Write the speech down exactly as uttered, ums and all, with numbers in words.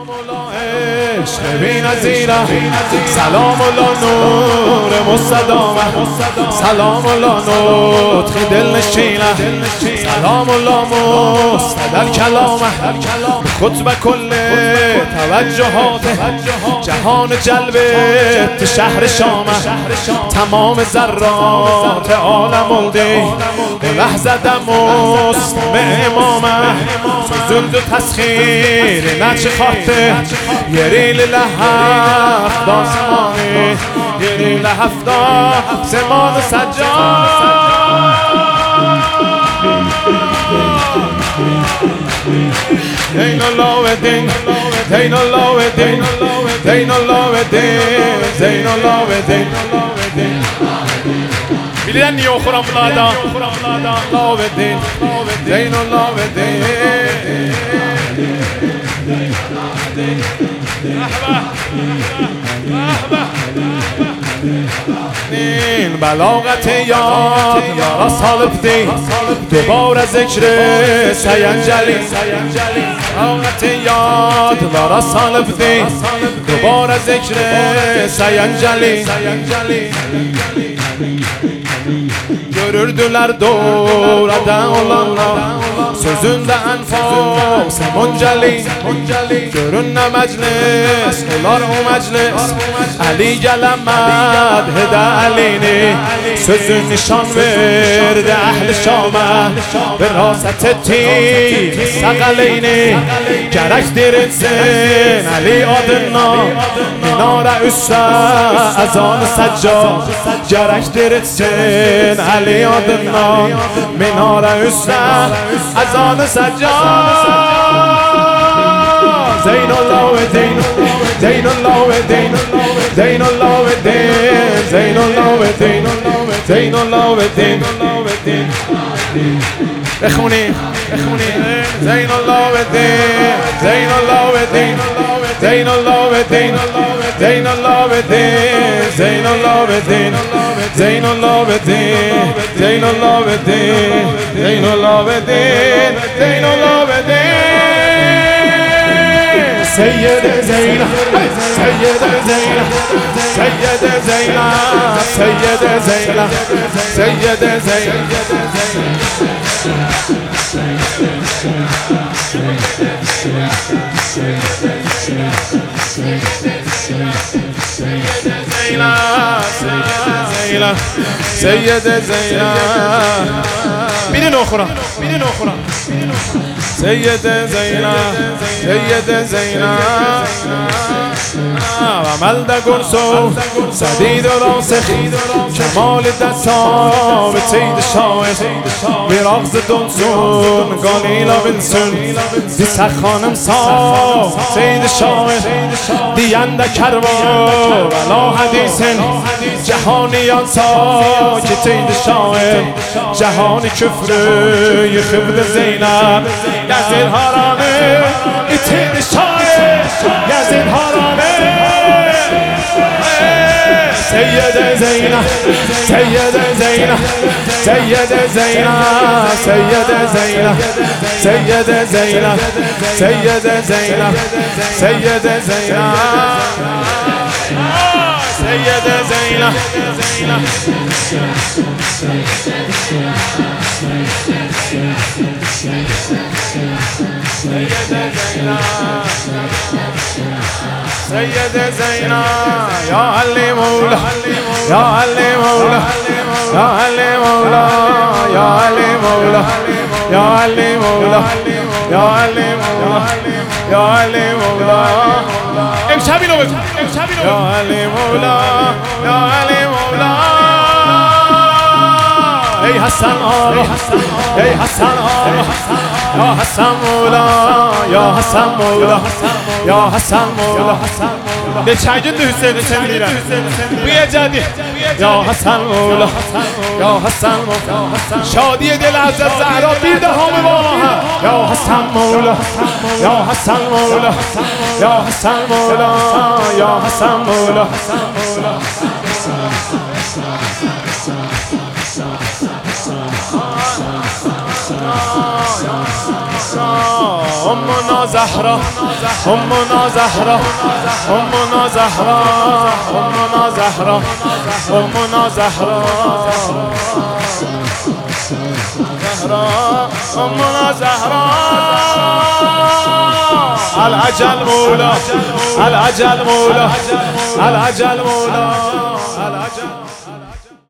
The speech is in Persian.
عشق بی‌نظیره، سلام الله نور مستدامه، سلام الله نطق دلنشینه، سلام الله مستدل کلامه، خطب کل توجهات جهان جلوه شهر شامه، تمام ذرات عالم الدی لحظه مستمع امامه، زلد و تسخیر نچه خاطه یری لحف دا سمانی، یری لحف دا سمان سجاد. دین الله و دین، دین الله و دین، دین الله و دین، دین الله و دین. Bililen niye okuram bunlardan? Allah ve din, Zeyn Allah ve din. این بلاغت یاد یارا سالفتی دوباره ذکر سینجلی، بلاغت یاد یارا سالفتی دوباره ذکر سینجلی. Görürdüler doğradan olanlar sözünde enfas munceli, görünne meclis olar o meclis Ali gelemez hede elini, sözün nişan verdi ehl-i Şam'a veraset etti sakalini. Gerektir etsin Ali adına minare üsse ezan-ı seccad, gerektir etsin Ali adına minare üsse ezan-ı seccad. Zeynullah ve din, Zeynullah ve din, Zeynullah ve din, Zeynullah ve din, Zeynullah ve din. بخونی بخونی زین الله و دین، زین الله و دین، زین الله و دین، زین الله و دین، زین الله و دین، زین الله و دین، زین الله و دین، زین الله و دین، زین الله و دین. سید زینب، سید زینب، سید زینب، سید زینب، سید زینب. سید زینب بیرین اخرى بیرین اخرى سید زینب سید زینب و ملد گرسو سدید و راسخ کمال دستا به تید شاید میراغز دونسون گالیلا بنسون دی سخانم سا تید شاید دینده کروا ولا حدیثن جهانیان سا که تید شاید جهانی کفر یه خبد زینب یزید حرامه ای تید شاید یزید حرامه. سید زینب سید زینب سید زینب سید زینب سید زینب سید زینب سید زینب سید زینب سید زینب یا علی مولا یا علی مولا یا علی مولا یا علی مولا یا علی مولا یا علی مولا یا علی مولا امشب اینو بگو امشب اینو یا علی مولا یا علی مولا. ای حسن آقا ای حسن آقا یا حسن مولا یا حسن مولا یا حسن مولا. به چنگید حسین حسین میرن بوی جدید یا حسن مولا یا حسن مولا. شادی دل حضرت زهرا بیرده همه با هم یا حسن مولا یا حسن مولا یا حسن مولا یا حسن مولا. Oh امنا زهرا امنا زهرا امنا زهرا امنا زهرا امنا زهرا زهرا امنا زهرا العجل مولا العجل مولا العجل مولا العجل